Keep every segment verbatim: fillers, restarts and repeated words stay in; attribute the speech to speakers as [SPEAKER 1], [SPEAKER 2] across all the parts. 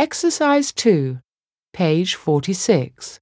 [SPEAKER 1] Exercise two, page forty-six.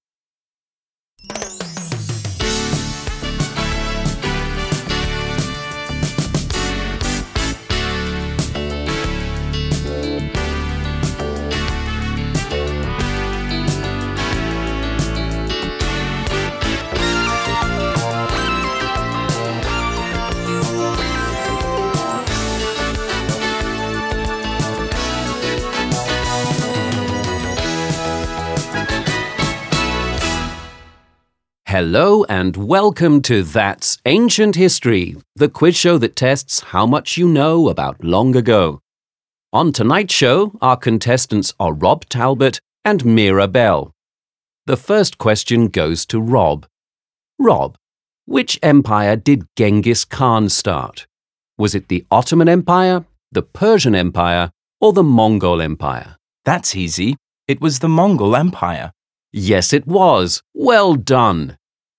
[SPEAKER 2] Hello and welcome to That's Ancient History, the quiz show that tests how much you know about long ago. On tonight's show, our contestants are Rob Talbot and Mira Bell. The first question goes to Rob. Rob, which empire did Genghis Khan start? Was it the Ottoman Empire, the Persian Empire, or the Mongol Empire?
[SPEAKER 3] That's easy. It was the Mongol Empire.
[SPEAKER 2] Yes, it was. Well done.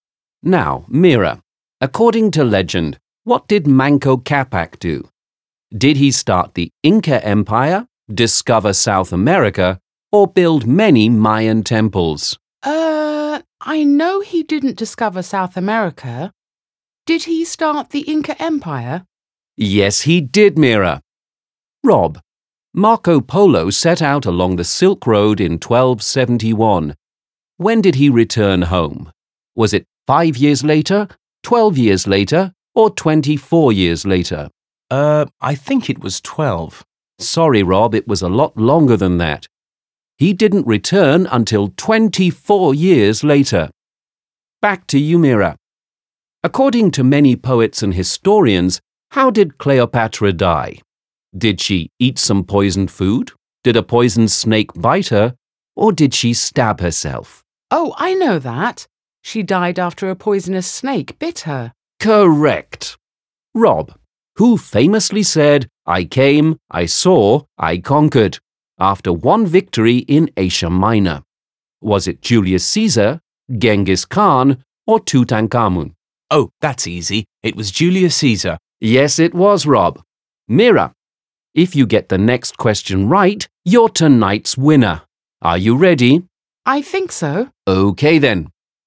[SPEAKER 2] Now, Mira, according to legend, what did Manco Capac do? Did he start the Inca Empire, discover South America, or build many Mayan temples?
[SPEAKER 1] Uh, I know he didn't discover South America. Did he start the Inca Empire?
[SPEAKER 2] Yes, he did, Mira. Rob, Marco Polo set out along the Silk Road in twelve seventy-one. When did he return home? Was it five years later, twelve years later, or twenty-four years later?
[SPEAKER 3] Uh, I think it was twelve.
[SPEAKER 2] Sorry, Rob, it was a lot longer than that. He didn't return until twenty-four years later. Back to you, Mira. According to many poets and historians, how did Cleopatra die? Did she eat some poisoned food? Did a poisoned snake bite her? Or did she stab herself?
[SPEAKER 1] Oh, I know that. She died after a poisonous snake bit her.
[SPEAKER 2] Correct. Rob, who famously said, "I came, I saw, I conquered," after one victory in Asia Minor? Was it Julius Caesar, Genghis Khan, or Tutankhamun?
[SPEAKER 3] Oh, that's easy. It was Julius Caesar.
[SPEAKER 2] Yes, it was, Rob. Mira, if you get the next question right, you're tonight's winner. Are you ready?
[SPEAKER 1] I think so.
[SPEAKER 2] Okay then.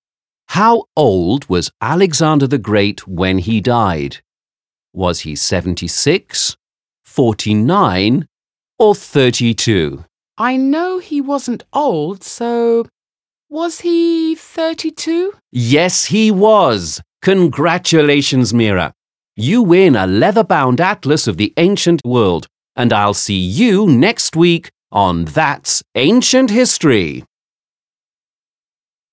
[SPEAKER 2] How old was Alexander the Great when he died? Was he seventy-six, forty-nine, or thirty-two?
[SPEAKER 1] I know he wasn't old, so... Was he thirty-two?
[SPEAKER 2] Yes, he was. Congratulations, Mira. You win a leather-bound atlas of the ancient world, and I'll see you next week on That's Ancient History.